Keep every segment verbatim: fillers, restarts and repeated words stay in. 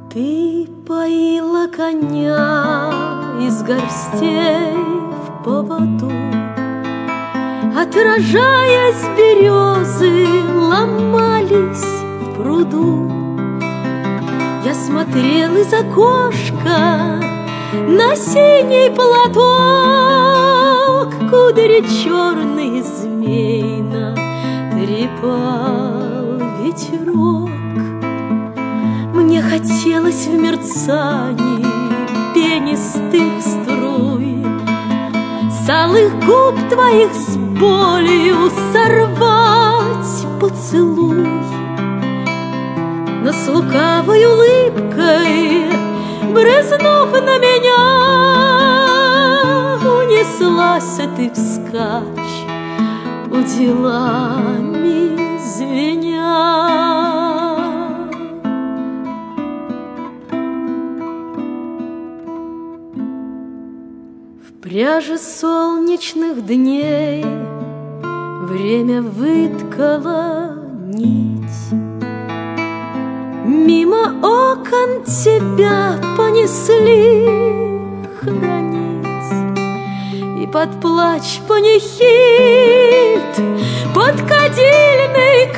Ты поила коня из горстей в поводу, отражаясь, березы ломались в пруду. Я смотрел из окошка на синий платок, кудри черные змейно трепал ветерок. Мне хотелось в мерцании пенистых струй с алых губ твоих с болью сорвать поцелуй. Но с лукавой улыбкой, брызнув на меня, унеслась ты вскачь, уделами звеня. В пряже солнечных дней время выткало нить. Мимо окон тебя понесли хранить, и под плач панихид, под кадильный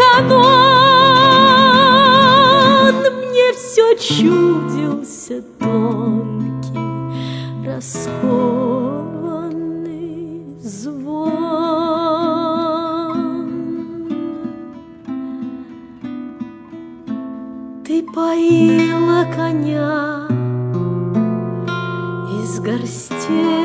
канон мне все чудился тонкий, раскованный звон. Ты поила коня из горстей